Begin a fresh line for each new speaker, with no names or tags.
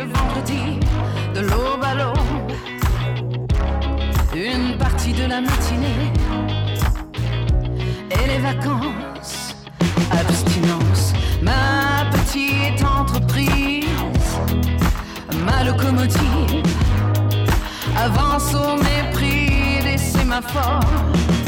le vendredi, de l'aube à l'aube, une partie de la matinée. Et les vacances, abstinence, ma petite entreprise, ma locomotive avance au mépris des sémaphores.